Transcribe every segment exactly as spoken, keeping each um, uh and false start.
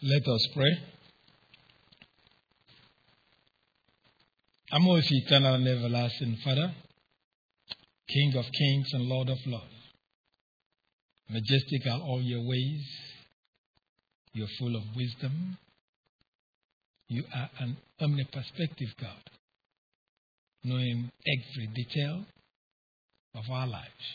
Let us pray. Our most eternal and everlasting Father, King of kings and Lord of lords, majestic are all your ways. You're full of wisdom. You are an omniperspective God, knowing every detail of our lives.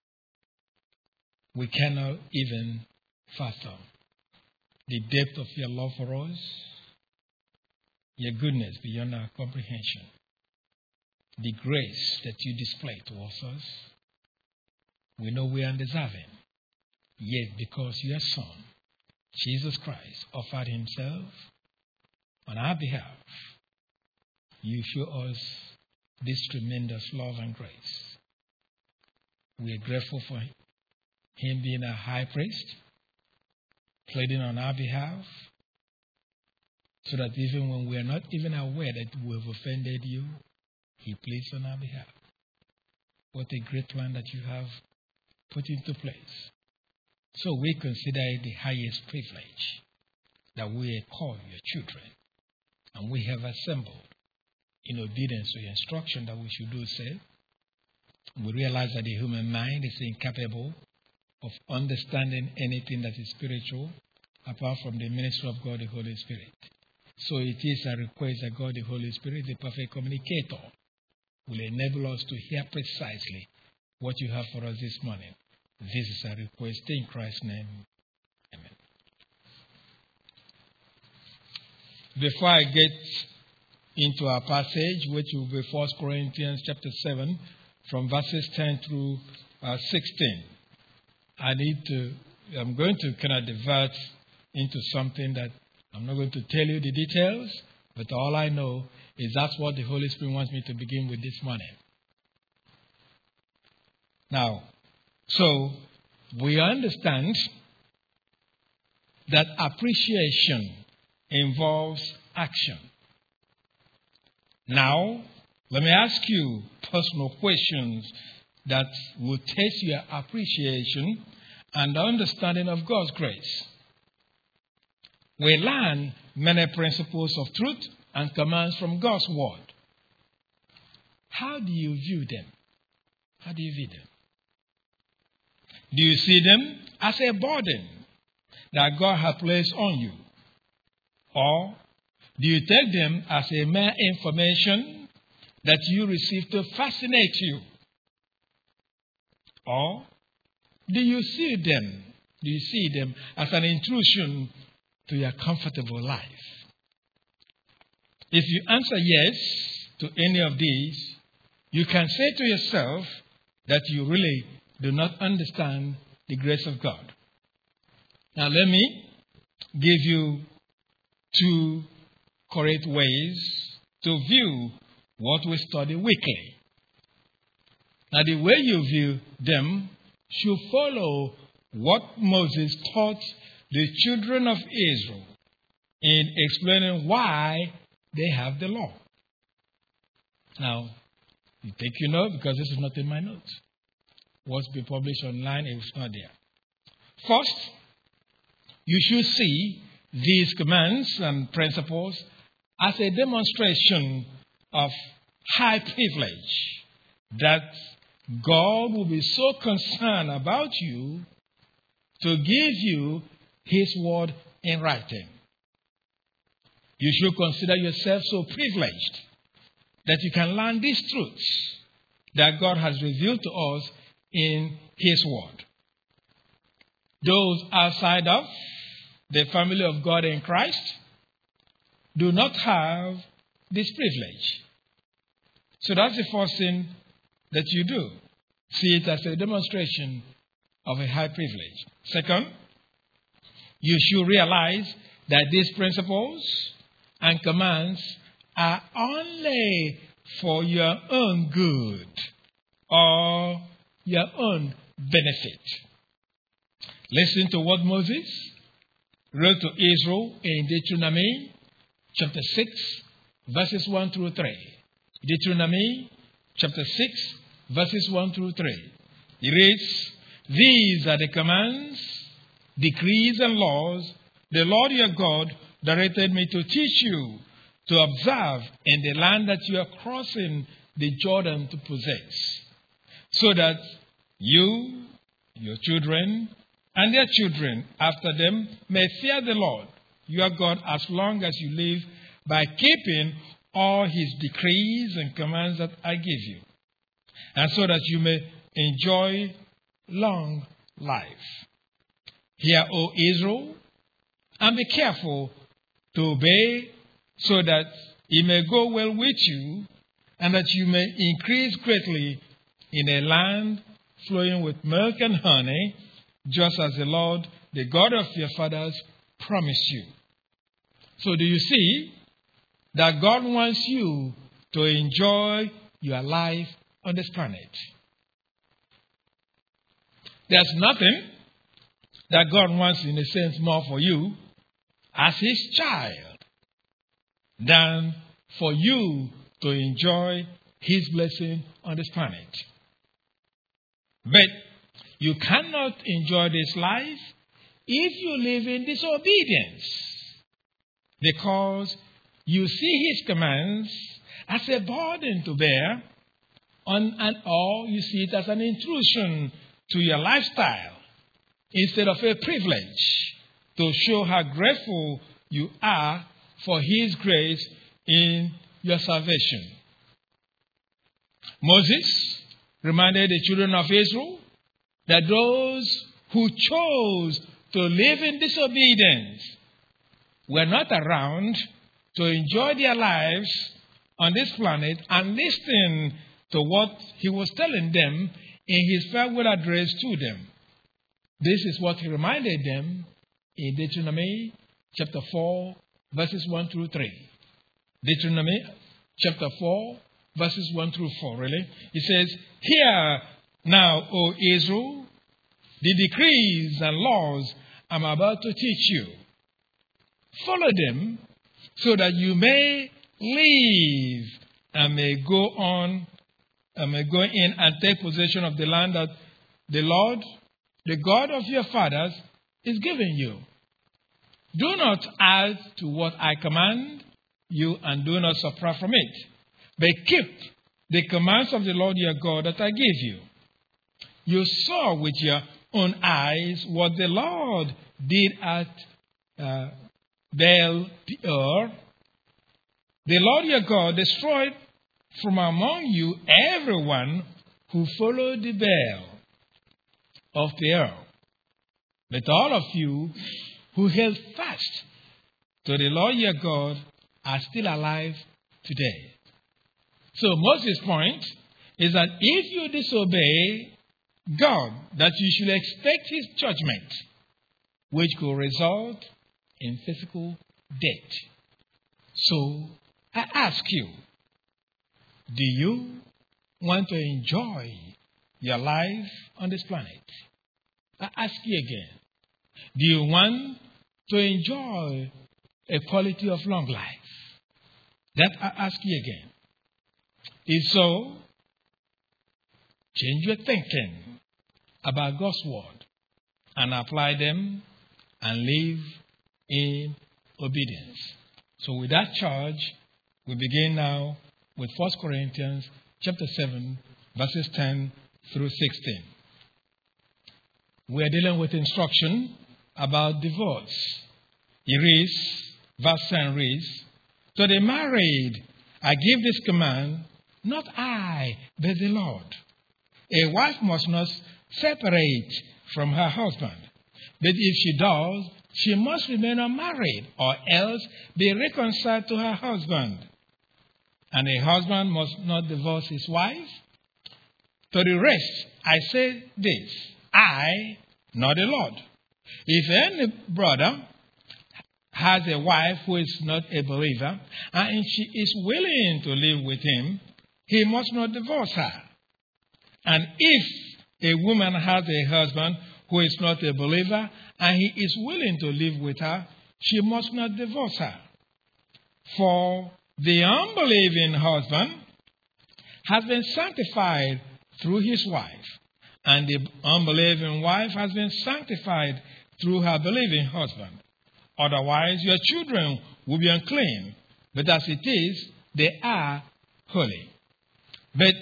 We cannot even fathom the depth of your love for us, your goodness beyond our comprehension, the grace that you display towards us. We know we are undeserving, yet because your Son, Jesus Christ, offered himself on our behalf, you show us this tremendous love and grace. We are grateful for him being a high priest, pleading on our behalf, so that even when we are not even aware that we have offended you, he pleads on our behalf. What a great plan that you have put into place. So we consider it the highest privilege that we are called your children, and we have assembled in obedience to your instruction that we should do so. We realize that the human mind is incapable of understanding anything that is spiritual apart from the ministry of God the Holy Spirit. So it is a request that God the Holy Spirit, the perfect communicator, will enable us to hear precisely what you have for us this morning. This is a request in Christ's name. Amen. Before I get into our passage, which will be First Corinthians chapter seven, from verses ten through uh, sixteen, I need to, I'm going to kind of divert into something that I'm not going to tell you the details, but all I know is that's what the Holy Spirit wants me to begin with this morning. Now, so we understand that appreciation involves action. Now, let me ask you personal questions that will test your appreciation and understanding of God's grace. We learn many principles of truth and commands from God's word. How do you view them? How do you view them? Do you see them as a burden that God has placed on you? Or do you take them as a mere information that you receive to fascinate you? Or do you see them, do you see them as an intrusion to your comfortable life? If you answer yes to any of these, you can say to yourself that you really do not understand the grace of God. Now let me give you two correct ways to view what we study weekly. Now the way you view them should follow what Moses taught the children of Israel in explaining why they have the law. Now, you take your note because this is not in my notes. What's been published online is not there. First, you should see these commands and principles as a demonstration of high privilege that God will be so concerned about you to give you his word in writing. You should consider yourself so privileged that you can learn these truths that God has revealed to us in his word. Those outside of the family of God in Christ do not have this privilege. So that's the first thing that you do. See it as a demonstration of a high privilege. Second, you should realize that these principles and commands are only for your own good or your own benefit. Listen to what Moses wrote to Israel in Deuteronomy chapter six, verses one through three. Deuteronomy chapter six, verses one through three. He reads, "These are the commands, decrees, and laws the Lord your God directed me to teach you to observe in the land that you are crossing the Jordan to possess, so that you, your children, and their children after them may fear the Lord your God as long as you live, by keeping all his decrees and commands that I give you, and so that you may enjoy long life. Hear, O Israel, and be careful to obey, so that it may go well with you, and that you may increase greatly in a land flowing with milk and honey, just as the Lord, the God of your fathers, promised you. So do you see that God wants you to enjoy your life on this planet? There's nothing that God wants, in a sense, more for you as his child than for you to enjoy his blessing on this planet. But you cannot enjoy this life if you live in disobedience, because you see his commands as a burden to bear, on, and or you see it as an intrusion to your lifestyle instead of a privilege to show how grateful you are for his grace in your salvation. Moses reminded the children of Israel that those who chose to live in disobedience were not around to enjoy their lives on this planet and listen to what he was telling them in his farewell address to them. This is what he reminded them in Deuteronomy chapter four, verses one through three. Deuteronomy chapter four, verses one through four, really. He says, "Hear now, O Israel, the decrees and laws I'm about to teach you. Follow them so that you may live and may go on and may go in and take possession of the land that the Lord, the God of your fathers, is giving you. Do not add to what I command you, and do not subtract from it, but keep the commands of the Lord your God that I give you. You saw with your own eyes what the Lord did at uh, Baal Peor. The Lord your God destroyed from among you everyone who followed the Baal of Peor. But all of you who held fast to the Lord your God are still alive today." So Moses' point is that if you disobey God, that you should expect his judgment, which could result in physical death. So I ask you, do you want to enjoy your life on this planet? I ask you again, do you want to enjoy a quality of long life? That I ask you again. If so, change your thinking about God's word and apply them and live in obedience. So with that charge, we begin now with First Corinthians chapter seven, verses ten through sixteen. We are dealing with instruction about divorce. It reads, verse ten reads, "To the married I give this command, not I, but the Lord. A wife must not separate from her husband, but if she does, she must remain unmarried, or else be reconciled to her husband. And a husband must not divorce his wife. To the rest, I say this, I, not the Lord. If any brother has a wife who is not a believer, and she is willing to live with him, he must not divorce her. And if a woman has a husband who is not a believer, and he is willing to live with her, she must not divorce her. For the unbelieving husband has been sanctified through his wife, and the unbelieving wife has been sanctified through her believing husband. Otherwise, your children will be unclean. But as it is, they are holy. But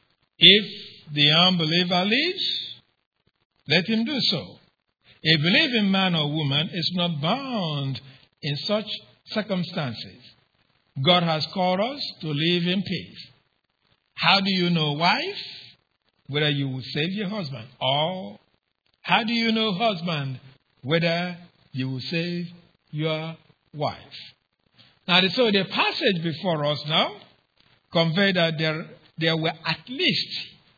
if the unbeliever lives, let him do so. A believing man or woman is not bound in such circumstances. God has called us to live in peace. How do you know, wife, whether you will save your husband? Or how do you know, husband, whether you will save your wife? Now, so the passage before us now convey that there, there were at least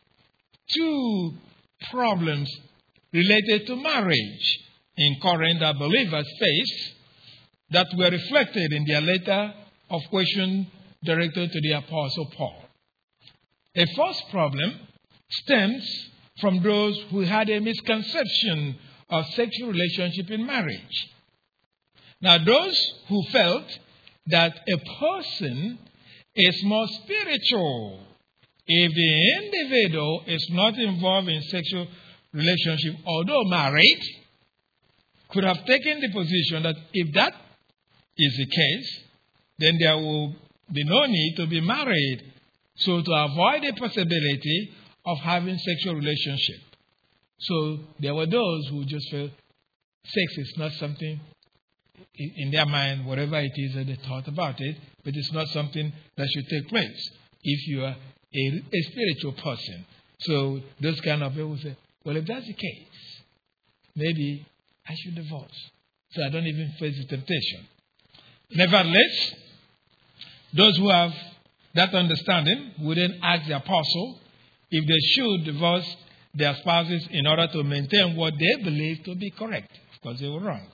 two problems related to marriage in Corinth that believers faced that were reflected in their letter of question directed to the Apostle Paul. The first problem stems from those who had a misconception of sexual relationship in marriage. Now, those who felt that a person is more spiritual if the individual is not involved in sexual relationship, although married, could have taken the position that if that is the case, then there will be no need to be married. So to avoid the possibility of having sexual relationship. So there were those who just felt sex is not something in their mind, whatever it is that they thought about it, but it's not something that should take place if you are a, a spiritual person. So those kind of people say, well, if that's the case, maybe I should divorce, so I don't even face the temptation. Nevertheless, those who have that understanding would then ask the apostle if they should divorce their spouses in order to maintain what they believe to be correct, because they were wrong.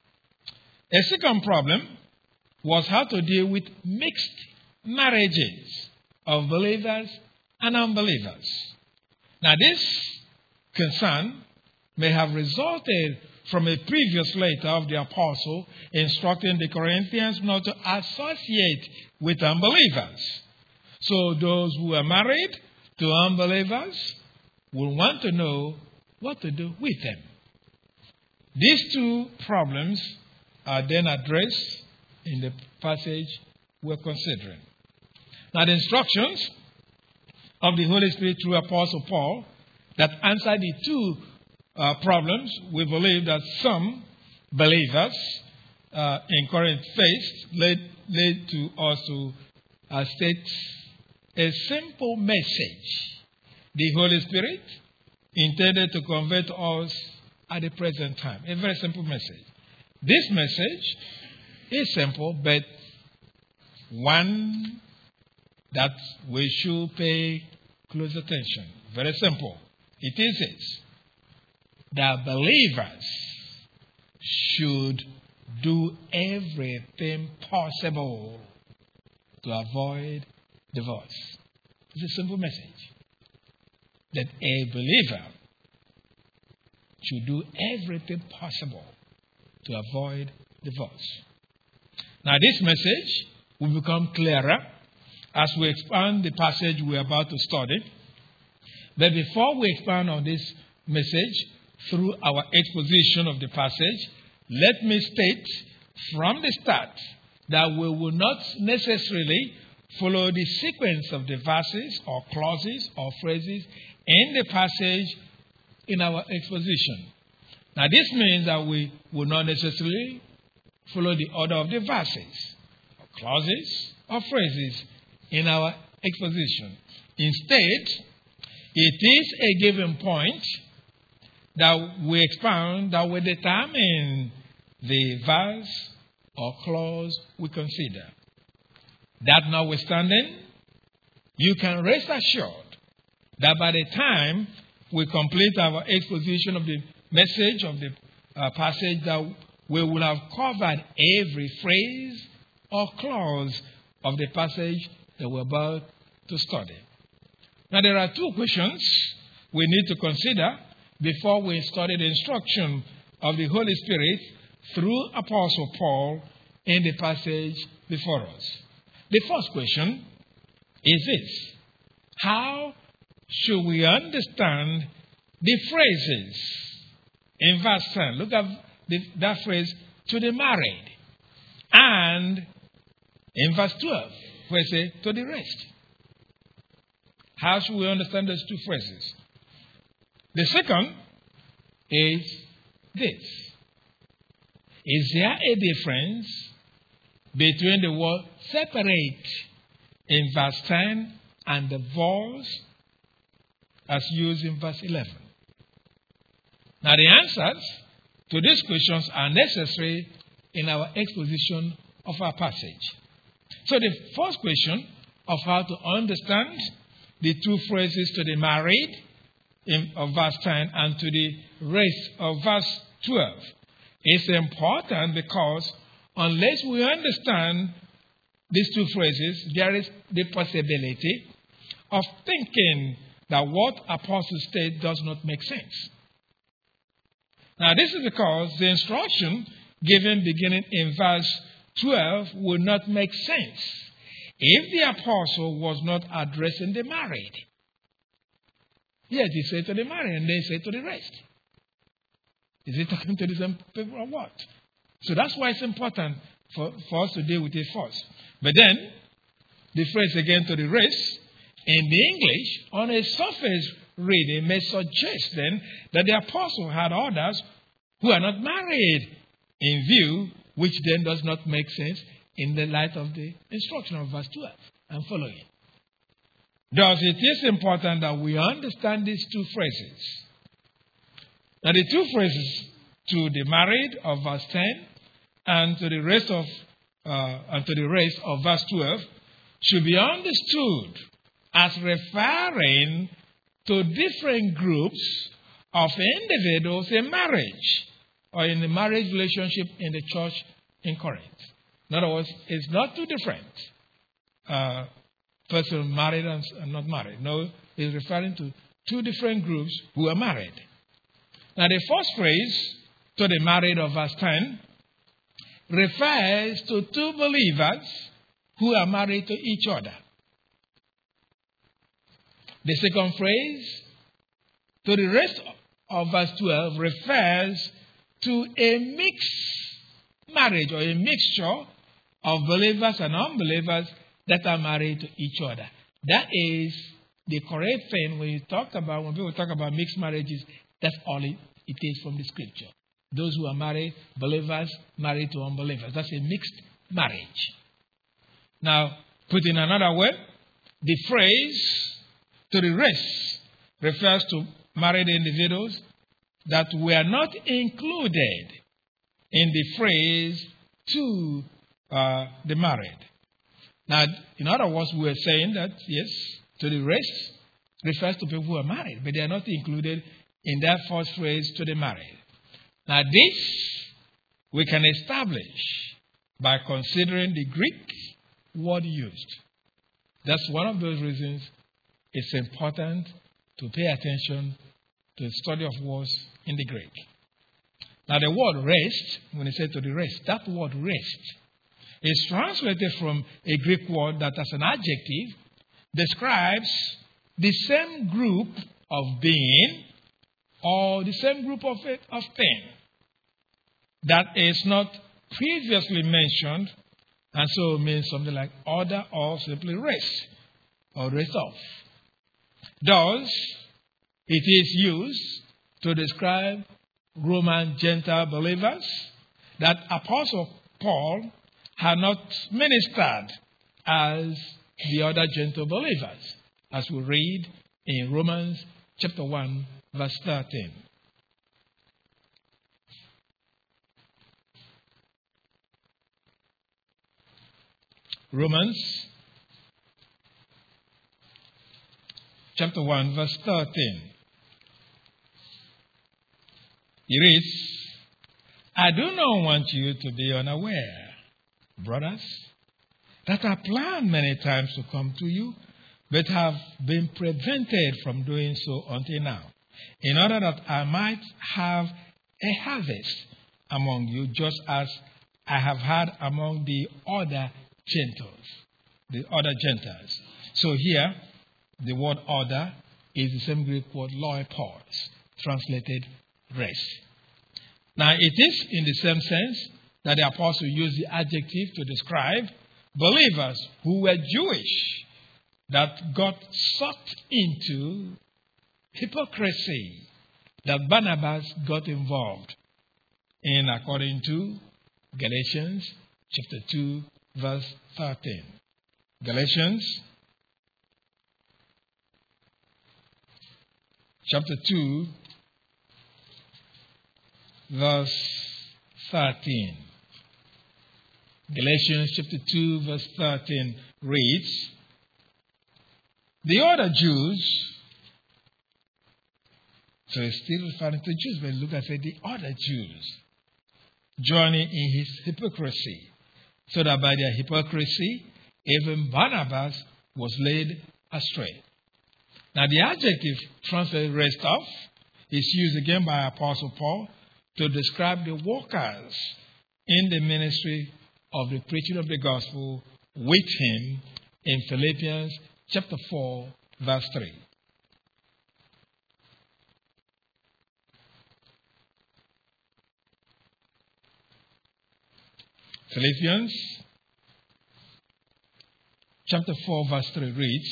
A second problem was how to deal with mixed marriages of believers and unbelievers. Now, this concern may have resulted from a previous letter of the apostle instructing the Corinthians not to associate with unbelievers. So those who are married to unbelievers will want to know what to do with them. These two problems are then addressed in the passage we're considering. Now, the instructions of the Holy Spirit through Apostle Paul that answer the two uh, problems we believe that some believers uh, in Corinth faced led, led to us to uh, state a simple message the Holy Spirit intended to convey to us at the present time. A very simple message. This message is simple, but one that we should pay close attention. Very simple. It is this: that believers should do everything possible to avoid divorce. It's a simple message. That a believer should do everything possible to avoid divorce. Now, this message will become clearer as we expand the passage we're about to study. But before we expand on this message through our exposition of the passage, let me state from the start that we will not necessarily follow the sequence of the verses or clauses or phrases in the passage in our exposition. Now, this means that we will not necessarily follow the order of the verses, or clauses, or phrases in our exposition. Instead, it is a given point that we expound that will determine the verse or clause we consider. That notwithstanding, you can rest assured that by the time we complete our exposition of the message of the uh, passage, that we will have covered every phrase or clause of the passage that we're about to study. Now, there are two questions we need to consider before we study the instruction of the Holy Spirit through Apostle Paul in the passage before us. The first question is this: how should we understand the phrases in verse ten? Look at the, that phrase, to the married. And in verse twelve, where it says, to the rest. How should we understand those two phrases? The second is this. Is there a difference between the word separate in verse ten and the divorce as used in verse eleven? Now the answers to these questions are necessary in our exposition of our passage. So the first question of how to understand the two phrases to the married in of verse ten and to the rest of verse twelve is important, because unless we understand these two phrases, there is the possibility of thinking that what Apostle states does not make sense. Now, this is because the instruction given beginning in verse twelve would not make sense if the apostle was not addressing the married. Yes, he said to the married, and they say to the rest. Is he talking to the same people or what? So that's why it's important for, for us to deal with it first. But then, the phrase again to the rest, in the English, on a surface reading, may suggest then that the apostle had others who are not married in view, which then does not make sense in the light of the instruction of verse twelve and following. Thus, it is important that we understand these two phrases. Now, the two phrases to the married of verse ten and to the rest of uh, and to the rest of verse twelve should be understood as referring to different groups of individuals in marriage or in the marriage relationship in the church in Corinth. In other words, it's not two different uh, persons married and not married. No, it's referring to two different groups who are married. Now, the first phrase to the married of verse ten refers to two believers who are married to each other. The second phrase to the rest of verse twelve refers to a mixed marriage or a mixture of believers and unbelievers that are married to each other. That is the correct thing when you talk about, when people talk about mixed marriages, that's all it, it is from the scripture. Those who are married, believers married to unbelievers. That's a mixed marriage. Now, put in another way, the phrase to the rest refers to married individuals that were not included in the phrase to uh, the married. Now, in other words, we are saying that, yes, to the rest refers to people who are married, but they are not included in that first phrase to the married. Now, this we can establish by considering the Greek word used. That's one of those reasons it's important to pay attention to the study of words in the Greek. Now, the word rest, when it said to the rest, that word rest is translated from a Greek word that as an adjective describes the same group of being or the same group of, of thing that is not previously mentioned, and so means something like order or simply rest or rest off. Thus, it is used to describe Roman Gentile believers that Apostle Paul had not ministered as the other Gentile believers, as we read in Romans chapter one, verse thirteen. Romans chapter one, verse thirteen. It reads, I do not want you to be unaware, brothers, that I planned many times to come to you, but have been prevented from doing so until now, in order that I might have a harvest among you, just as I have had among the other Gentiles, the other Gentiles. So here, the word order is the same Greek word loipois, translated rest. Now, it is in the same sense that the apostle used the adjective to describe believers who were Jewish that got sucked into hypocrisy, that Barnabas got involved in, according to Galatians chapter two, verse thirteen. Galatians chapter two, verse thirteen. Galatians chapter two, verse thirteen reads, the other Jews, so it's still referring to Jews, but look, I said the other Jews, joining in his hypocrisy, so that by their hypocrisy, even Barnabas was led astray. Now, the adjective translated rest of is used again by Apostle Paul to describe the workers in the ministry of the preaching of the gospel with him in Philippians chapter four, verse three. Philippians chapter four, verse three reads,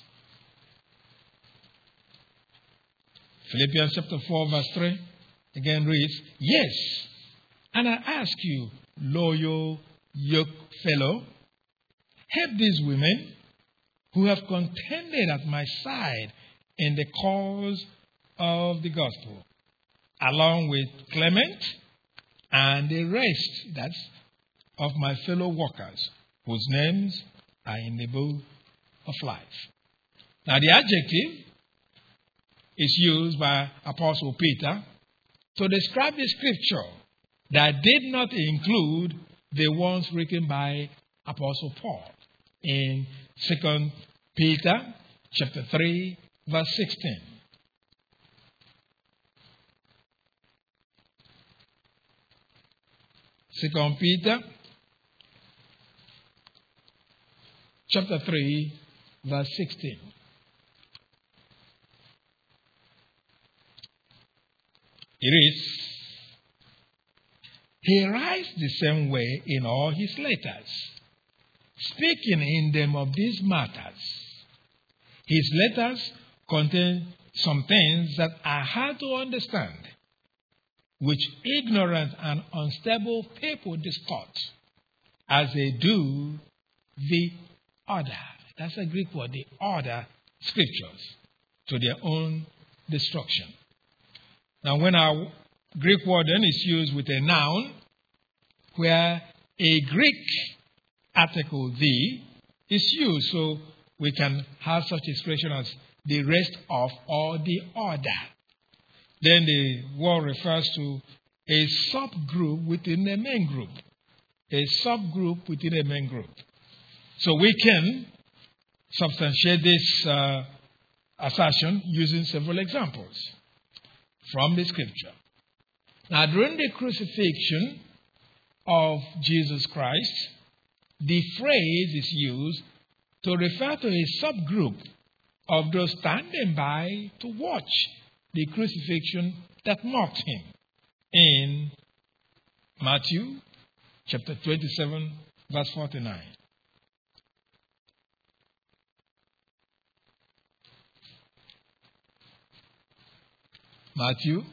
Philippians chapter four, verse three again reads, yes, and I ask you, loyal yoke fellow, help these women who have contended at my side in the cause of the gospel, along with Clement and the rest, that's of my fellow workers, whose names are in the book of life. Now, the adjective is used by Apostle Peter to describe the scripture that did not include the ones written by Apostle Paul in Second Peter chapter three, verse sixteen. Second Peter chapter three, verse sixteen. It is, he writes the same way in all his letters, speaking in them of these matters. His letters contain some things that are hard to understand, which ignorant and unstable people distort, as they do the other. That's a Greek word, the other scriptures, to their own destruction. Now, when our Greek word then is used with a noun, where a Greek article, the, is used, so we can have such expression as the rest of or the order. Then the word refers to a subgroup within a main group. A subgroup within a main group. So we can substantiate this uh, assertion using several examples from the scripture. Now, during the crucifixion of Jesus Christ, the phrase is used to refer to a subgroup of those standing by to watch the crucifixion that mocked him in Matthew chapter twenty-seven, verse forty-nine. Matthew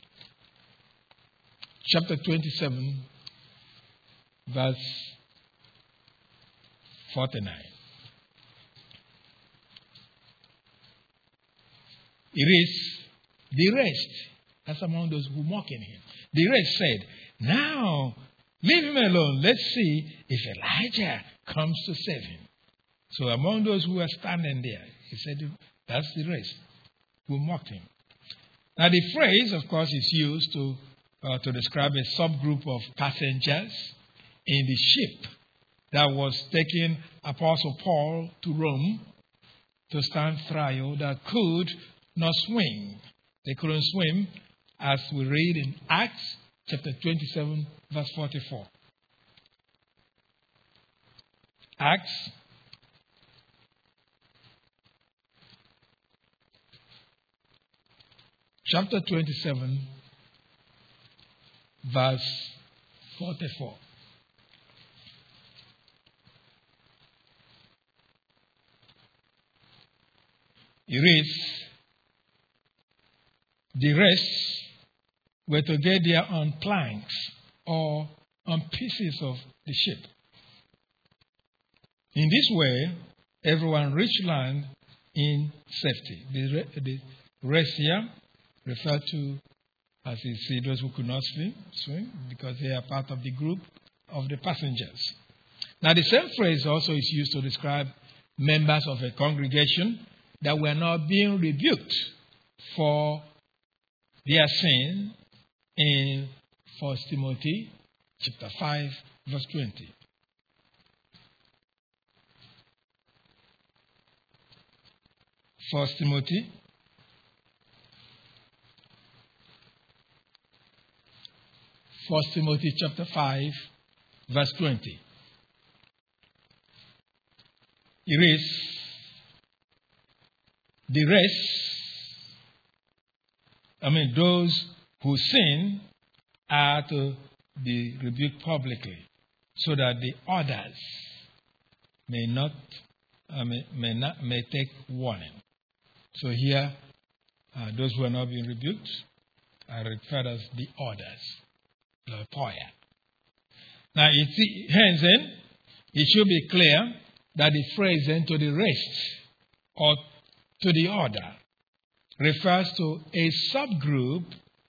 chapter twenty-seven, verse forty-nine. It is the rest, that's among those who mocking him. The rest said, now leave him alone. Let's see if Elijah comes to save him. So among those who were standing there, he said, that's the rest who mocked him. Now the phrase, of course, is used to uh, to describe a subgroup of passengers in the ship that was taking Apostle Paul to Rome to stand trial that could not swim. They couldn't swim, as we read in Acts chapter twenty-seven, verse forty-four. Acts chapter twenty-seven, verse forty-four. It reads, the rest were to get there on planks or on pieces of the ship. In this way, everyone reached land in safety. The, the rest here referred to, as you see, those who could not swim, swim because they are part of the group of the passengers. Now, the same phrase also is used to describe members of a congregation that were not being rebuked for their sin in First Timothy chapter five, verse twenty. First Timothy First Timothy chapter five, verse twenty. It reads, the rest, I mean those who sin, are to be rebuked publicly, so that the others may not, uh, may, may not, may take warning. So here, uh, those who are not being rebuked are referred as the others, the poor. Now, it, hence then, it should be clear that the phrase then to the rest or to the other refers to a subgroup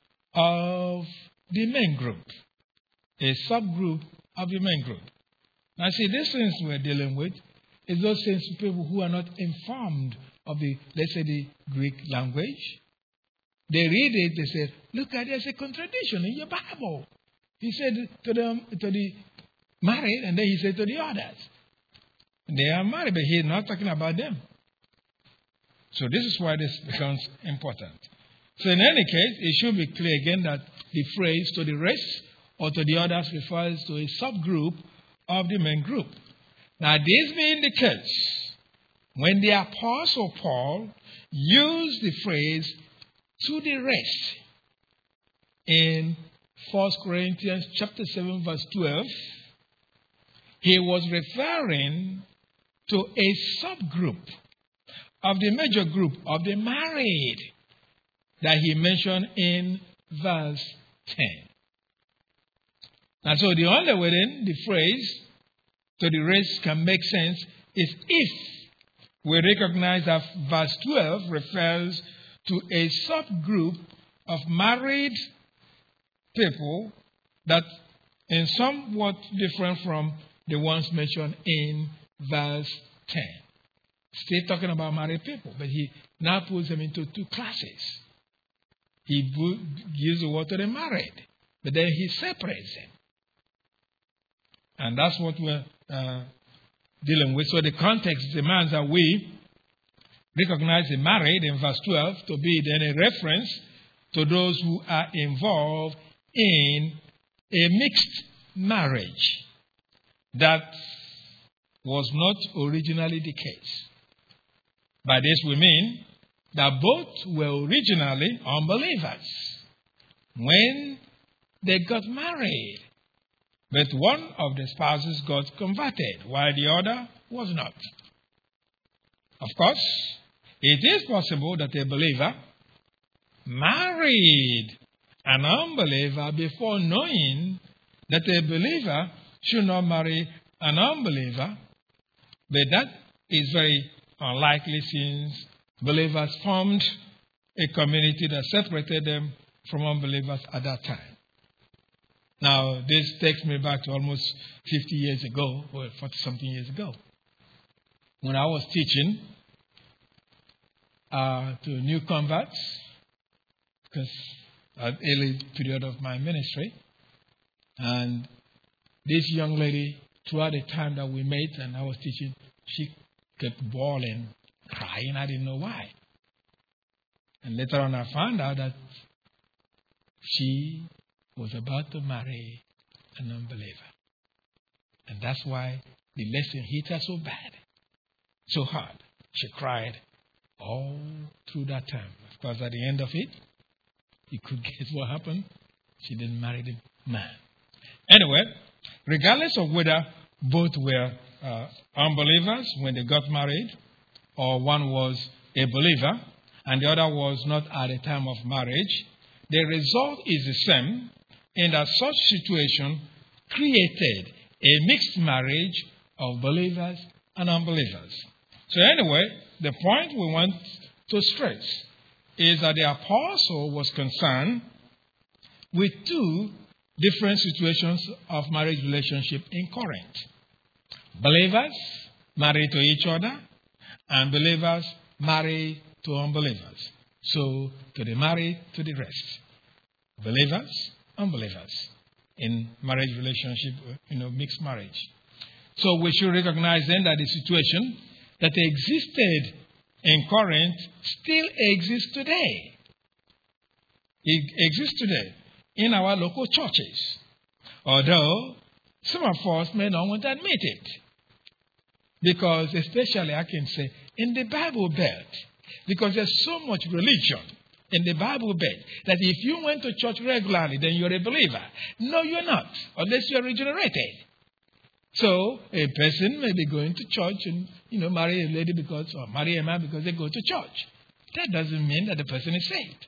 of the main group. A subgroup of the main group. Now, see, these things we're dealing with is those things for people who are not informed of the, let's say, the Greek language. They read it, they say, look at there's a contradiction in your Bible. He said to them, to the married, and then he said to the others. They are married, but he's not talking about them. So this is why this becomes important. So in any case, it should be clear again that the phrase to the rest or to the others refers to a subgroup of the main group. Now, this being the case, when the Apostle Paul used the phrase to the rest in First Corinthians chapter seven, verse twelve, he was referring to a subgroup of the major group of the married that he mentioned in verse ten. And so the only way then the phrase to the rest can make sense is if we recognize that verse twelve refers to a subgroup of married people that is somewhat different from the ones mentioned in verse ten. Still talking about married people, but he now puts them into two classes. He gives the word to the married, but then he separates them. And that's what we're uh, dealing with. So the context demands that we recognize the married in verse twelve to be then a reference to those who are involved in a mixed marriage. That was not originally the case. By this we mean that both were originally unbelievers when they got married. But one of the spouses got converted while the other was not. Of course, it is possible that a believer married an unbeliever before knowing that a believer should not marry an unbeliever, but that is very unlikely since believers formed a community that separated them from unbelievers at that time. Now, this takes me back to almost fifty years ago, or forty-something years ago, when I was teaching uh, to new converts, because at an early period of my ministry, and this young lady, throughout the time that we met and I was teaching, she kept bawling, crying. I didn't know why. And later on I found out that she was about to marry an unbeliever. And that's why the lesson hit her so bad, so hard. She cried all through that time. Of course, at the end of it, you could guess what happened. She didn't marry the man. Anyway, regardless of whether both were uh, unbelievers when they got married, or one was a believer and the other was not at the time of marriage, the result is the same, in that such situation created a mixed marriage of believers and unbelievers. So anyway, the point we want to stress is that the apostle was concerned with two different situations of marriage relationship in Corinth. Believers married to each other and believers married to unbelievers. So, to the married, to the rest. Believers, unbelievers in marriage relationship, you know, mixed marriage. So, we should recognize then that the situation that existed in Corinth still exists today. It exists today in our local churches. Although some of us may not want to admit it. Because especially, I can say, in the Bible Belt, because there's so much religion in the Bible Belt that if you went to church regularly, then you're a believer. No, you're not, unless you're regenerated. So a person may be going to church and, you know, marry a lady because, or marry a man because they go to church. That doesn't mean that the person is saved.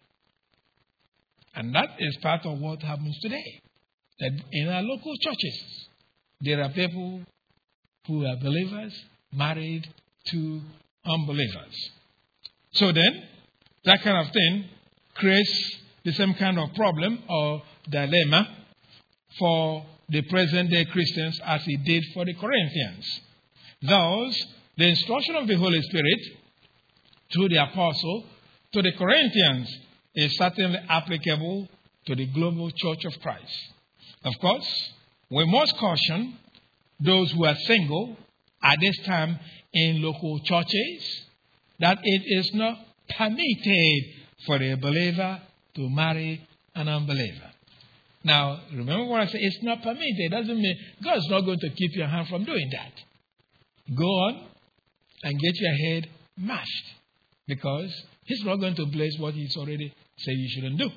And that is part of what happens today. That in our local churches, there are people who are believers married to unbelievers. So then, that kind of thing creates the same kind of problem or dilemma for the present-day Christians as it did for the Corinthians. Thus, the instruction of the Holy Spirit through the apostle to the Corinthians is certainly applicable to the global church of Christ. Of course, we must caution those who are single at this time in local churches that it is not permitted for a believer to marry an unbeliever. Now, remember what I said, it's not permitted. It doesn't mean God's not going to keep your hand from doing that. Go on and get your head mashed because He's not going to bless what He's already said you shouldn't do.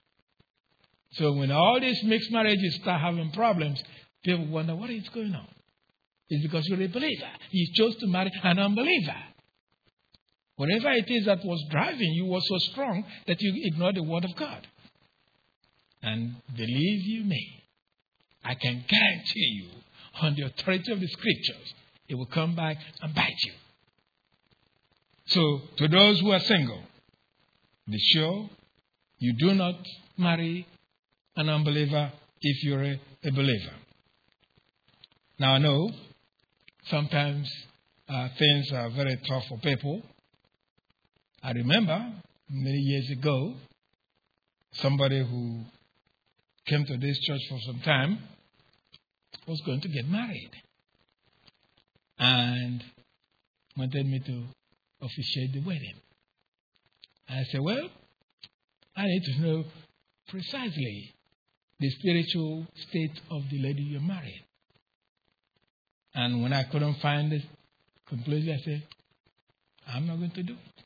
So when all these mixed marriages start having problems, people wonder what is going on. It's because you're a believer. You chose to marry an unbeliever. Whatever it is that was driving you was so strong that you ignored the word of God. And believe you me, I can guarantee you, on the authority of the scriptures, it will come back and bite you. So, to those who are single, be sure you do not marry an unbeliever if you're a, a believer. Now, I know sometimes uh, things are very tough for people. I remember many years ago, somebody who came to this church for some time was going to get married and wanted me to officiate the wedding. I said, well, I need to know precisely the spiritual state of the lady you're married. And when I couldn't find it completely, I said, I'm not going to do it.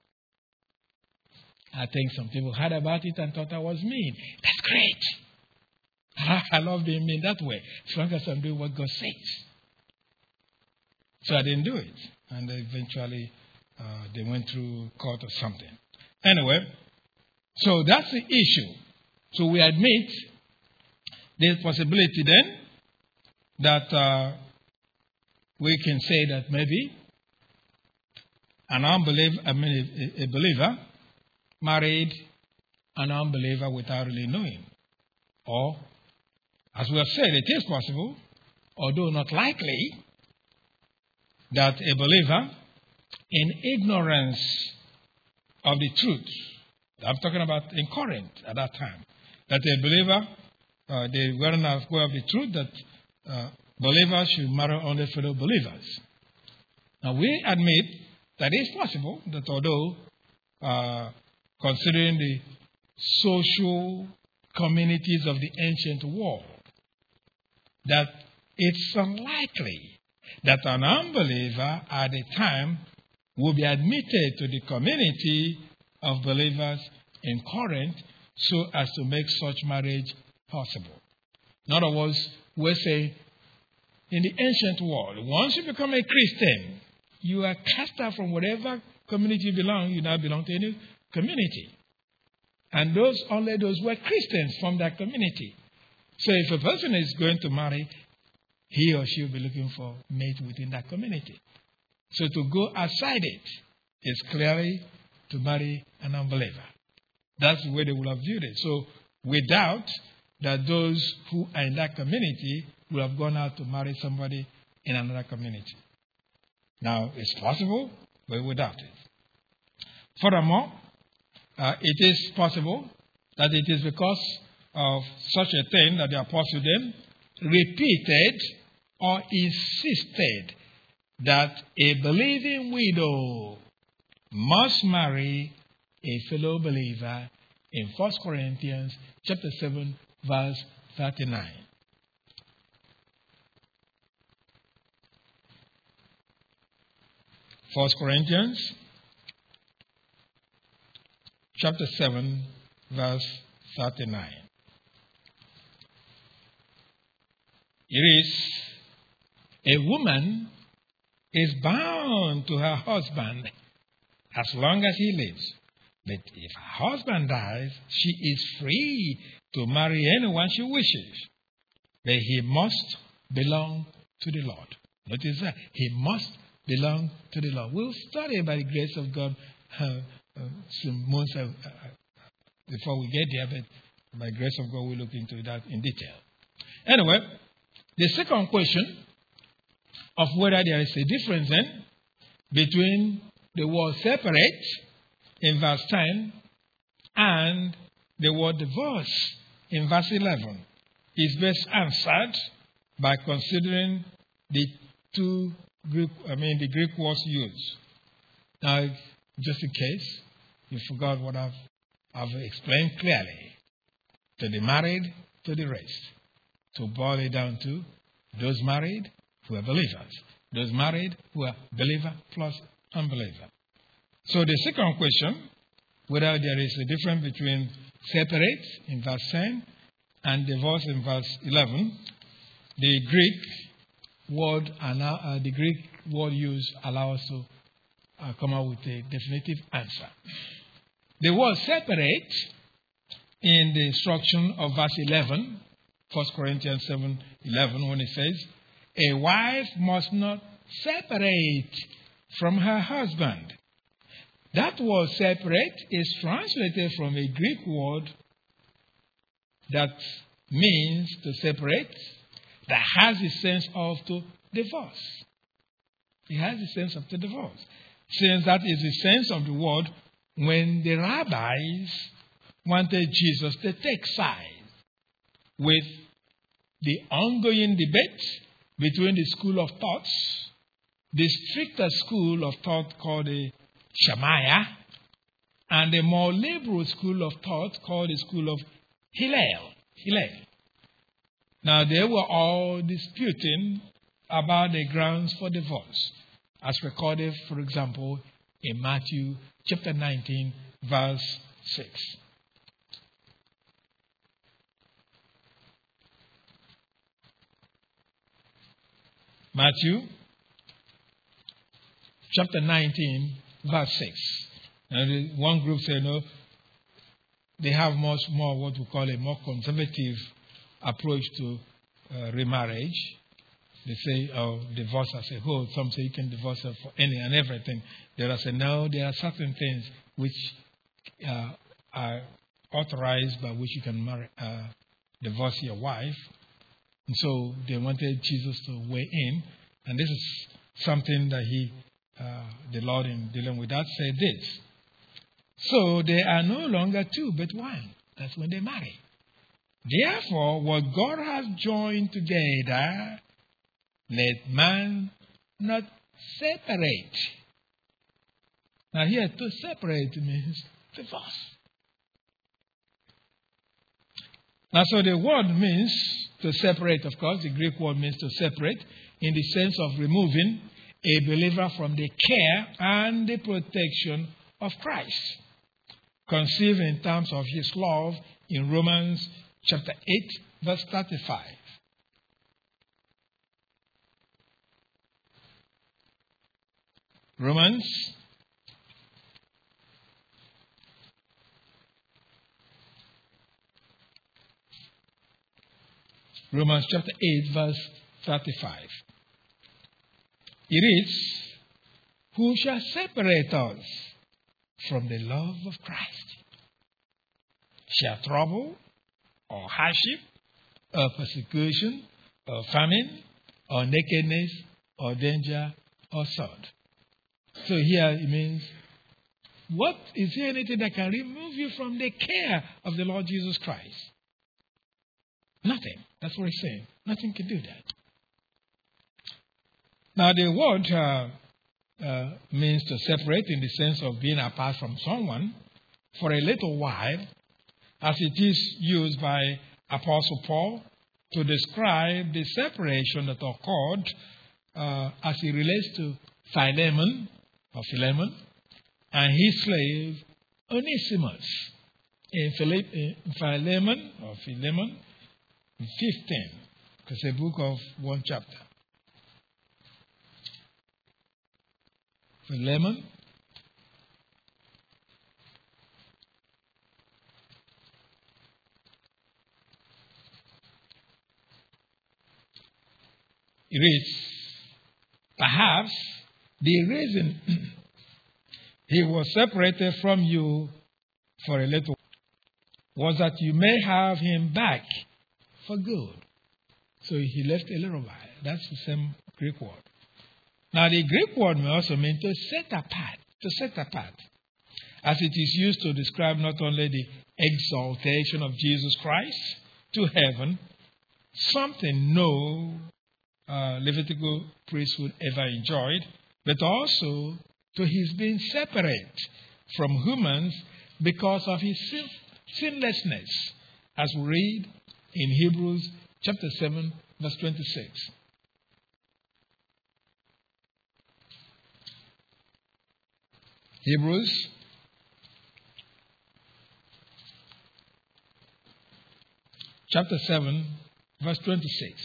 I think some people heard about it and thought I was mean. That's great. I love being mean that way, as long as I'm doing what God says. So I didn't do it. And eventually, uh, they went through court or something. Anyway, so that's the issue. So we admit there's possibility then that uh, we can say that maybe an unbeliever, I mean a, a believer, married an unbeliever without really knowing. Or, as we have said, it is possible, although not likely, that a believer in ignorance of the truth, I'm talking about in Corinth at that time, that a believer, uh, they were not aware of the truth that uh, believers should marry only fellow believers. Now, we admit that it's possible that although uh, considering the social communities of the ancient world, that it's unlikely that an unbeliever at the time will be admitted to the community of believers in Corinth so as to make such marriage possible. In other words, we're saying in the ancient world, once you become a Christian, you are cast out from whatever community you belong, you now belong to any community. And those only those who are Christians from that community. So if a person is going to marry, he or she will be looking for a mate within that community. So to go outside it is clearly to marry an unbeliever. That's the way they would have viewed it. So we doubt that those who are in that community will have gone out to marry somebody in another community. Now, it's possible, but we doubt it. Furthermore, uh, it is possible that it is because of such a thing that the apostle then repeated or insisted that a believing widow must marry a fellow believer in First Corinthians chapter seven, verse thirty-nine. First Corinthians chapter seven, verse thirty-nine. It is, a woman is bound to her husband as long as he lives. But if her husband dies, she is free to marry anyone she wishes. But he must belong to the Lord. Notice that. He must belong to the Lord. We'll study by the grace of God uh, uh, some months uh, uh, before we get there, but by the grace of God, we'll look into that in detail. Anyway, the second question of whether there is a difference then between the word separate in verse ten and the word divorce in verse eleven is best answered by considering the two Greek, I mean the Greek words used. Now, just in case you forgot what I've, I've explained clearly, to the married, to the rest, to boil it down to those married who are believers, those married who are believer plus unbeliever. So the second question, whether there is a difference between separate in verse ten and divorce in verse eleven, the Greek word uh, the Greek word used allows us to uh, come out with a definitive answer. The word separate in the instruction of verse eleven, First Corinthians seven eleven, when it says, a wife must not separate from her husband. That word separate is translated from a Greek word that means to separate, that has the sense of to divorce. It has the sense of to divorce. Since that is the sense of the word when the rabbis wanted Jesus to take sides with the ongoing debate between the school of thoughts, the stricter school of thought called the Shammai, and the more liberal school of thought called the school of Hillel. Hillel. Now, they were all disputing about the grounds for divorce, as recorded, for example, in Matthew chapter nineteen, verse six. Matthew chapter nineteen, verse six. And one group said, no, they have much more what we call a more conservative approach to uh, remarriage. They say, oh, divorce as a whole. Some say you can divorce her for any and everything. There are say, no, there are certain things which uh, are authorized by which you can marry, uh, divorce your wife. And so they wanted Jesus to weigh in. And this is something that he, uh, the Lord in dealing with that, said this. So they are no longer two, but one. That's when they marry. Therefore, what God has joined together, let man not separate. Now here, to separate means divorce. Now, so the word means to separate, of course. The Greek word means to separate in the sense of removing a believer from the care and the protection of Christ, conceived in terms of his love in Romans chapter eight, verse thirty-five. Romans Romans chapter eight, verse thirty-five. It reads, "Who shall separate us from the love of Christ? Shall trouble, or hardship, or persecution, or famine, or nakedness, or danger, or sword?" So here it means, what is there anything that can remove you from the care of the Lord Jesus Christ? Nothing. That's what he's saying. Nothing can do that. Now the word uh, uh, means to separate in the sense of being apart from someone for a little while, as it is used by Apostle Paul to describe the separation that occurred uh, as it relates to Philemon or Philemon and his slave Onesimus. In Philemon or Philemon fifteen, it's a book of one chapter. Philemon it reads, "Perhaps the reason he was separated from you for a little was that you may have him back for good." So he left a little while. That's the same Greek word. Now the Greek word may also mean to set apart, to set apart, as it is used to describe not only the exaltation of Jesus Christ to heaven, something no uh, Levitical priesthood ever enjoyed, but also to his being separate from humans because of his sin, sinlessness, as we read in Hebrews chapter seven, verse twenty-six. Hebrews chapter seven, verse twenty-six.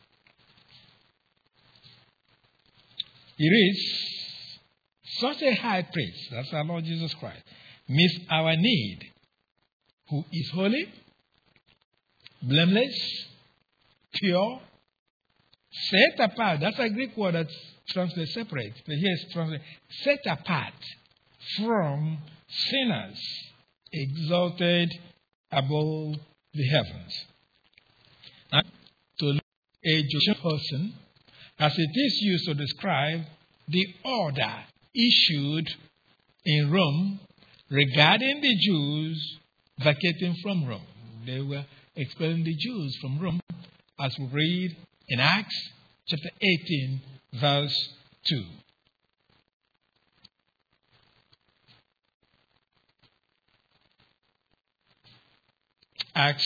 It reads, "Such a high priest," that's our Lord Jesus Christ, "meets our need, who is holy, blameless, pure, set apart." That's a Greek word that's translated separate, but here it's translated set apart from sinners, exalted above the heavens. Now, to a Jewish person, as it is used to describe the order issued in Rome regarding the Jews vacating from Rome. They were expelling the Jews from Rome, as we read in Acts chapter eighteen, verse two. Acts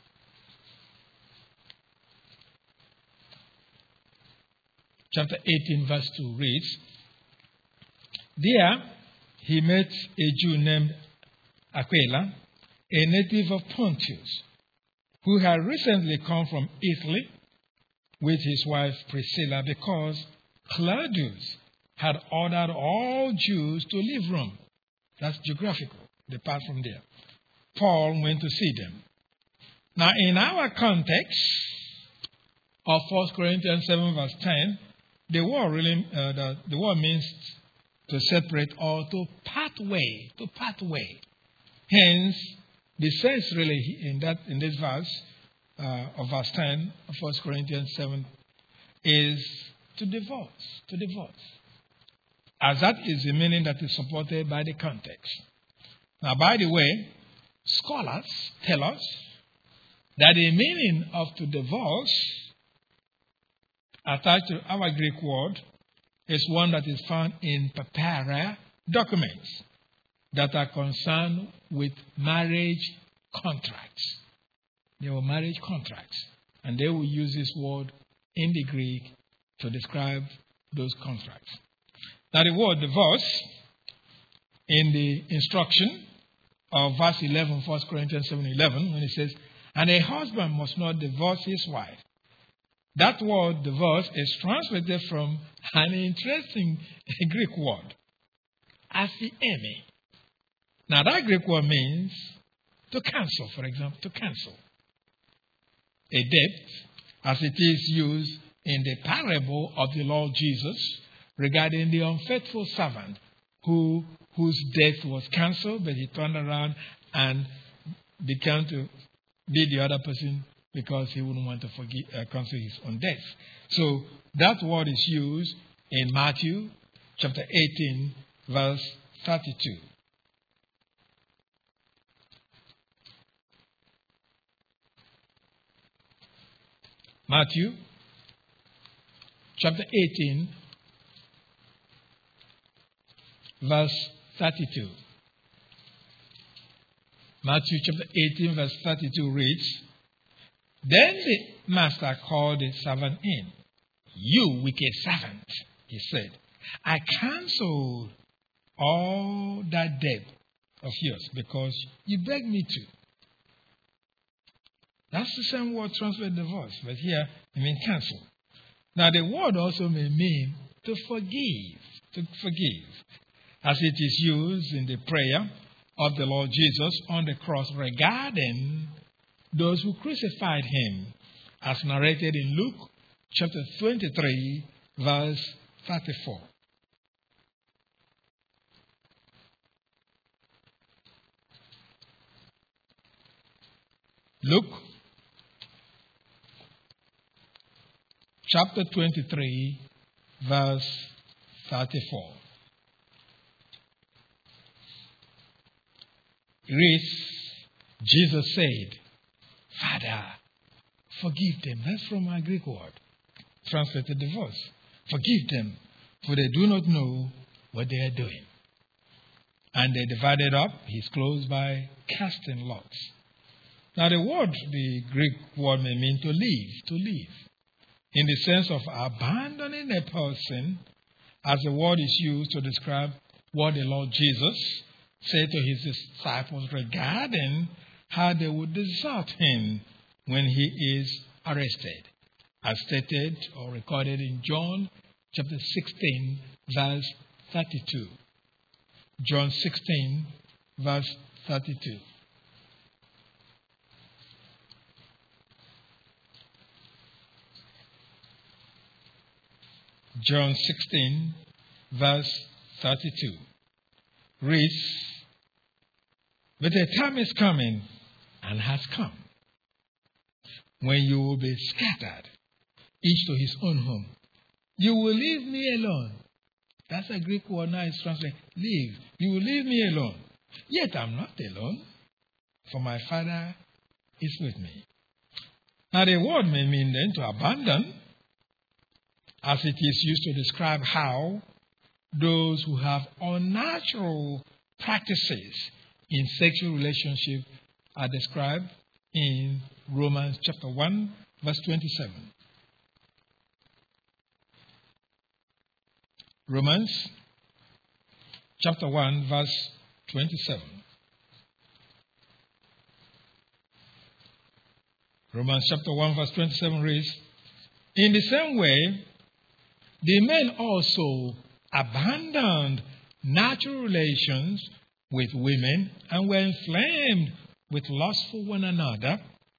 chapter eighteen, verse two reads, "There he met a Jew named Aquila, a native of Pontus, who had recently come from Italy with his wife Priscilla, because Claudius had ordered all Jews to leave Rome." That's geographical. Depart from there. Paul went to see them. Now, in our context of First Corinthians seven, verse ten, the word really uh, the, the word means to separate or to part way, to part way. Hence, the sense really in that in this verse uh, of verse ten of First Corinthians seven is to divorce, to divorce. As that is the meaning that is supported by the context. Now, by the way, scholars tell us that the meaning of to divorce attached to our Greek word is one that is found in papyri documents that are concerned with marriage contracts. They were marriage contracts, and they will use this word in the Greek to describe those contracts. Now, the word divorce in the instruction of verse eleven, First Corinthians seven eleven, when it says, "And a husband must not divorce his wife." That word divorce is translated from an interesting Greek word, aphiemi. Now, that Greek word means to cancel, for example, to cancel a debt as it is used in the parable of the Lord Jesus regarding the unfaithful servant who whose death was cancelled, but he turned around and began to be the other person because he wouldn't want to forgive, uh, cancel his own death. So that word is used in Matthew chapter eighteen, verse thirty-two. Matthew chapter eighteen, verse thirty-two. Matthew chapter eighteen, verse thirty-two reads, Then the master called the servant in. You wicked servant, he said, I cancelled all that debt of yours because you begged me to. That's the same word translated divorce, but here it means cancel. Now the word also may mean to forgive, to forgive, as it is used in the prayer of the Lord Jesus on the cross regarding those who crucified him, as narrated in Luke chapter twenty-three, verse thirty-four. Luke chapter twenty-three, verse thirty-four. It reads, Jesus said, Father, forgive them. That's from our Greek word, translated divorce. Forgive them, for they do not know what they are doing. And they divided up his clothes by casting lots. Now the word, the Greek word may mean to leave, to leave, in the sense of abandoning a person, as the word is used to describe what the Lord Jesus said to his disciples regarding how they would desert him when he is arrested, as stated or recorded in John chapter sixteen, verse thirty-two. John sixteen, verse thirty-two. John sixteen, verse thirty-two reads, But a time is coming, and has come, when you will be scattered, each to his own home. You will leave me alone. That's a Greek word now. It's translated, leave. You will leave me alone. Yet I'm not alone, for my Father is with me. Now the word may mean then to abandon, as it is used to describe how those who have unnatural practices in sexual relationship are described in Romans chapter one, verse twenty-seven. Romans chapter one, verse twenty-seven. Romans chapter one, verse twenty-seven reads, In the same way, the men also abandoned natural relations with women and were inflamed with lust for one another.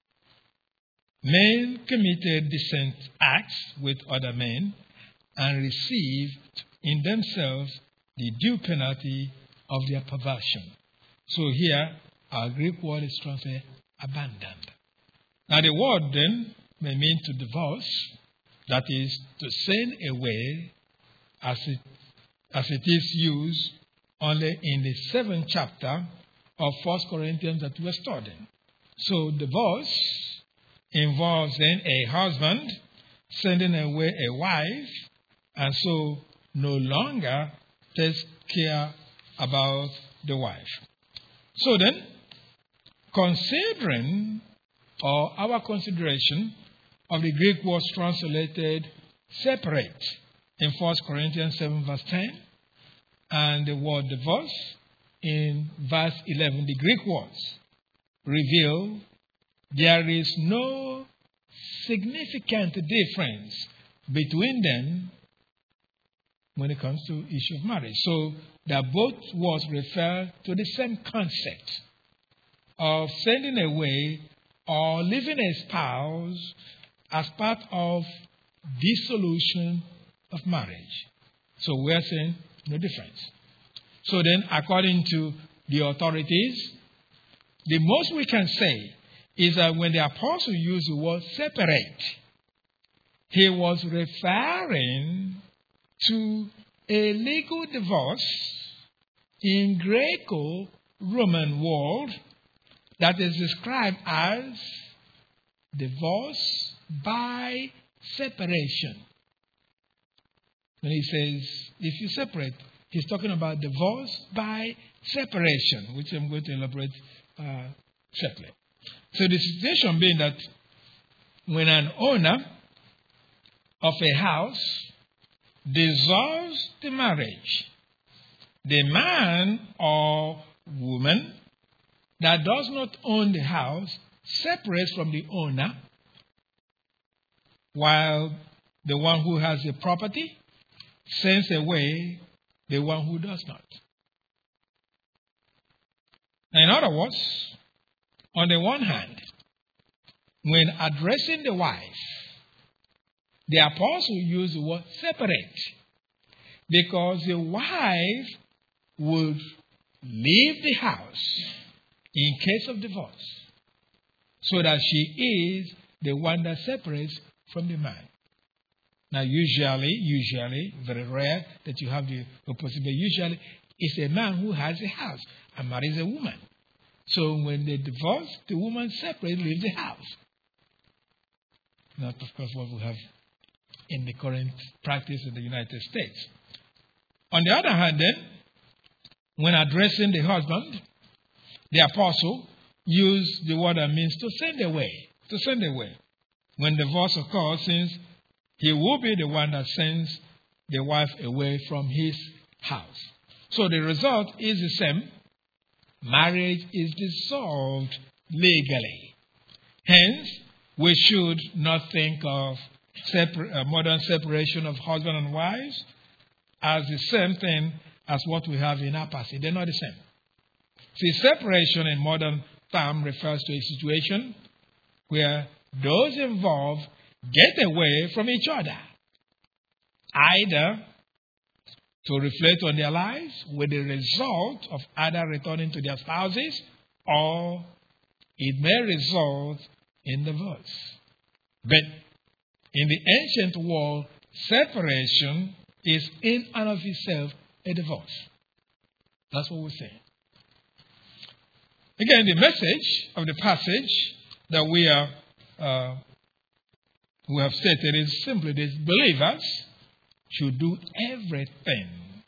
Men committed decent acts with other men and received in themselves the due penalty of their perversion. So here, our Greek word is translated abandoned. Now the word then may mean to divorce, that is, to send away, as it, as it is used only in the seventh chapter of First Corinthians that we're studying. So divorce involves then a husband sending away a wife, and so no longer takes care about the wife. So then, considering, or our consideration of the Greek words translated separate in First Corinthians seven, verse ten, and the word divorce in verse eleven, the Greek words reveal there is no significant difference between them when it comes to issue of marriage. So that both words refer to the same concept of sending away or leaving a spouse as part of dissolution of marriage. So we are saying no difference. So then, according to the authorities, the most we can say is that when the apostle used the word separate, he was referring to a legal divorce in Greco-Roman world that is described as divorce by separation. When he says, if you separate, he's talking about divorce by separation, which I'm going to elaborate uh, shortly. So the situation being that when an owner of a house dissolves the marriage, the man or woman that does not own the house separates from the owner, while the one who has the property sends away the one who does not. In other words, on the one hand, when addressing the wife, the apostle used the word separate because the wife would leave the house in case of divorce, so that she is the one that separates from the man. Now, usually, usually, very rare that you have the opposite, but usually it's a man who has a house and marries a woman. So when they divorce, the woman separates, leaves the house. Not, of course, what we have in the current practice in the United States. On the other hand, then, when addressing the husband, the apostle used the word that means to send away, to send away. When divorce occurs, since he will be the one that sends the wife away from his house. So the result is the same. Marriage is dissolved legally. Hence, we should not think of separ- uh, modern separation of husband and wives as the same thing as what we have in our passage. They're not the same. See, separation in modern term refers to a situation where those involved get away from each other, either to reflect on their lives with the result of either returning to their spouses, or it may result in divorce. But in the ancient world, separation is in and of itself a divorce. That's what we're saying. Again, the message of the passage that we are uh, we have stated is simply this: believers should do everything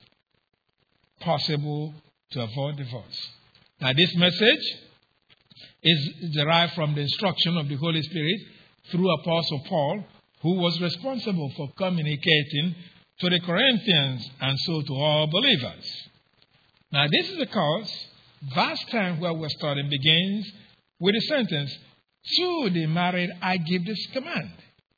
possible to avoid divorce. Now, this message is derived from the instruction of the Holy Spirit through Apostle Paul, who was responsible for communicating to the Corinthians and so to all believers. Now, this is because verse ten, where we're studying, begins with the sentence, "To the married I give this command."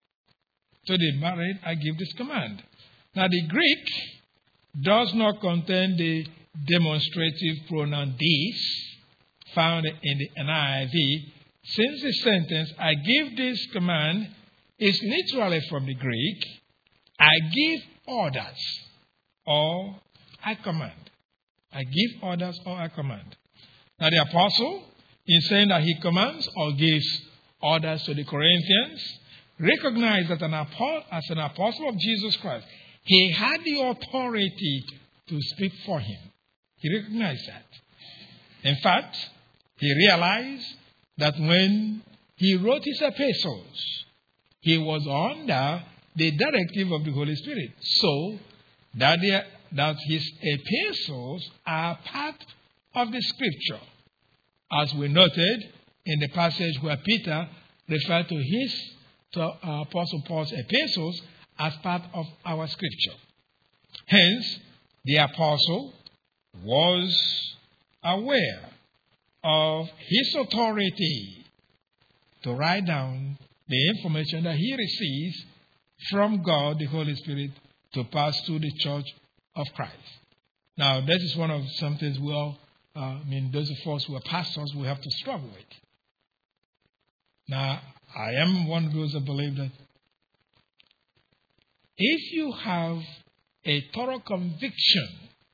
To the married I give this command. Now, the Greek does not contain the demonstrative pronoun this, found in the N I V, since the sentence, "I give this command," is literally from the Greek, "I give orders," or "I command." I give orders or I command. Now, the apostle, in saying that he commands or gives orders to the Corinthians, recognized that an apo- as an apostle of Jesus Christ, he had the authority to speak for him. He recognized that. In fact, he realized that when he wrote his epistles, he was under the directive of the Holy Spirit. So that, the, that his epistles are part of the Scripture, as we noted in the passage where Peter referred to his to uh, Apostle Paul's epistles as part of our Scripture. Hence, the apostle was aware of his authority to write down the information that he receives from God, the Holy Spirit, to pass to the church of Christ. Now, this is one of some things we all, uh, I mean, those of us who are pastors, we have to struggle with. Now, I am one of those that believe that if you have a thorough conviction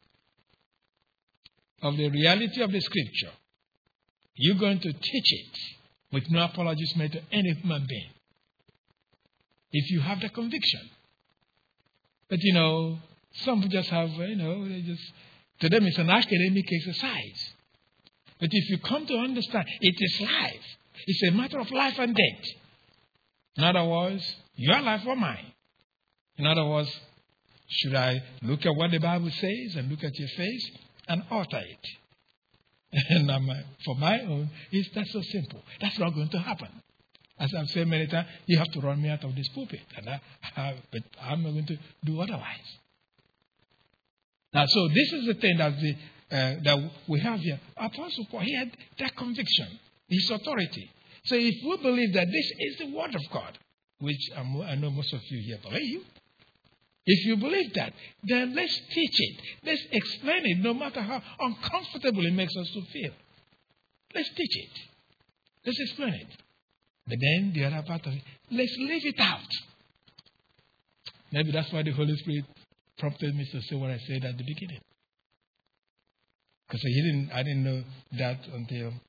of the reality of the Scripture, you're going to teach it with no apologies made to any human being. If you have the conviction. But, you know, some just have, you know, they just, to them it's an academic exercise. But if you come to understand, it is life. It's a matter of life and death. In other words, your life or mine. In other words, should I look at what the Bible says and look at your face and alter it? And um, for my own, it's that's so simple. That's not going to happen. As I've said many times, you have to run me out of this pulpit. And I, I, but I'm not going to do otherwise. Now, so this is the thing that, the, uh, that we have here. Apostle Paul, he had that conviction, his authority. So if we believe that this is the word of God, which um, I know most of you here believe, if you believe that, then let's teach it. Let's explain it, no matter how uncomfortable it makes us to feel. Let's teach it. Let's explain it. But then the other part of it, let's leave it out. Maybe that's why the Holy Spirit prompted me to say what I said at the beginning. Because I didn't, I didn't know that until it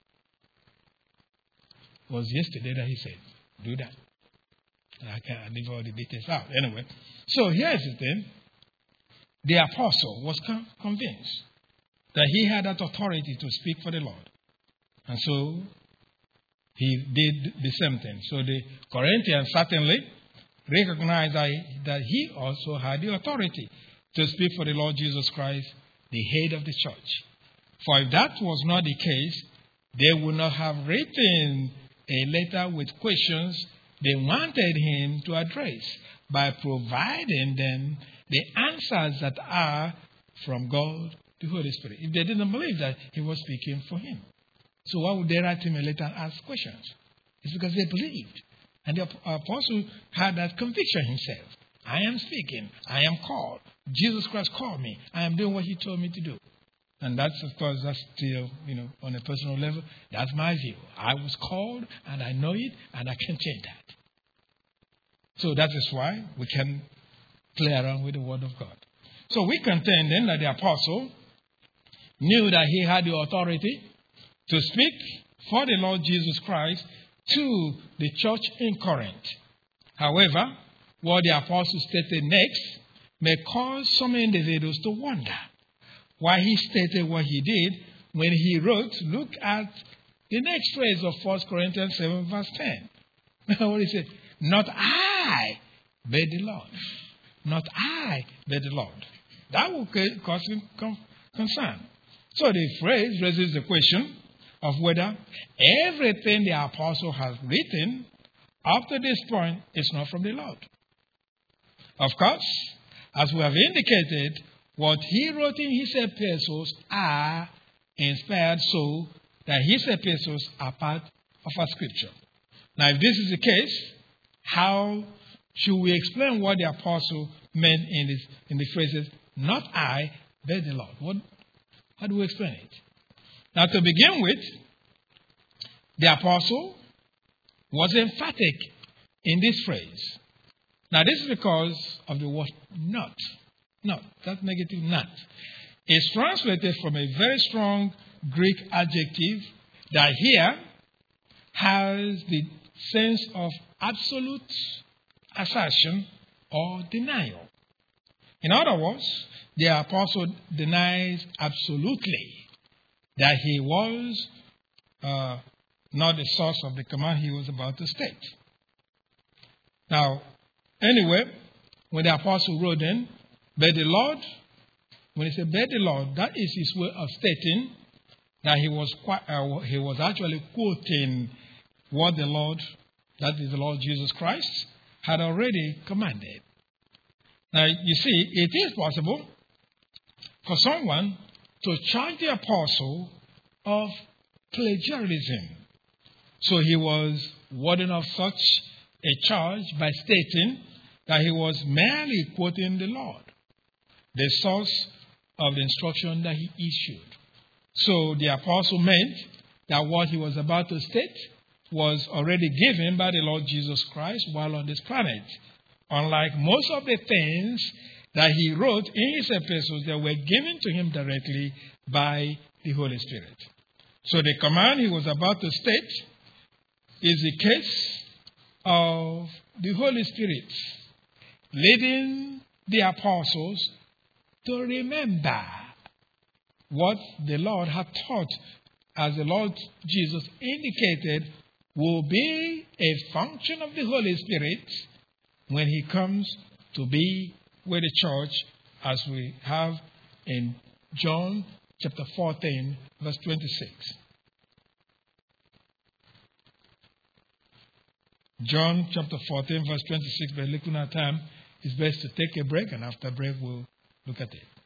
was yesterday that he said, do that. And I can't leave all the details out. Anyway, so here's the thing. The apostle was con- convinced that he had that authority to speak for the Lord. And so he did the same thing. So the Corinthians certainly recognized that, that he also had the authority to speak for the Lord Jesus Christ, the head of the church. For if that was not the case, they would not have written a letter with questions they wanted him to address by providing them the answers that are from God, the Holy Spirit. If they didn't believe that he was speaking for him. So why would they write him a letter and ask questions? It's because they believed. And the apostle had that conviction himself. I am speaking. I am called. Jesus Christ called me. I am doing what he told me to do. And that's, of course, that's still, you know, on a personal level. That's my view. I was called, and I know it, and I can't change that. So that is why we can play around with the Word of God. So we contend then that the apostle knew that he had the authority to speak for the Lord Jesus Christ to the church in Corinth. However, what the apostle stated next may cause some individuals to wonder why he stated what he did when he wrote, look at the next phrase of First Corinthians seven, verse ten. What he said, not I, but the Lord. Not I, but the Lord. That will cause him concern. So the phrase raises the question of whether everything the apostle has written up to this point is not from the Lord. Of course, as we have indicated, what he wrote in his epistles are inspired so that his epistles are part of our scripture. Now, if this is the case, how should we explain what the apostle meant in, this, in the phrases, not I, but the Lord? What, how do we explain it? Now, to begin with, the apostle was emphatic in this phrase. Now, this is because of the word not. Not, that negative not. It's translated from a very strong Greek adjective that here has the sense of absolute assertion or denial. In other words, the apostle denies absolutely that he was uh, not the source of the command he was about to state. Now, anyway, when the apostle wrote in, but the Lord, when he said, but the Lord, that is his way of stating that he was quite, uh, he was actually quoting what the Lord, that is the Lord Jesus Christ, had already commanded. Now, you see, it is possible for someone to charge the apostle of plagiarism. So he was warding off such a charge by stating that he was merely quoting the Lord, the source of the instruction that he issued. So the apostle meant that what he was about to state was already given by the Lord Jesus Christ while on this planet. Unlike most of the things that he wrote in his epistles, they were given to him directly by the Holy Spirit. So the command he was about to state is the case of the Holy Spirit leading the apostles to remember what the Lord had taught, as the Lord Jesus indicated, will be a function of the Holy Spirit when he comes to be with the church, as we have in John chapter fourteen, verse twenty-six. John chapter fourteen, verse twenty-six, by looking at time, it's best to take a break, and after break we'll look at it.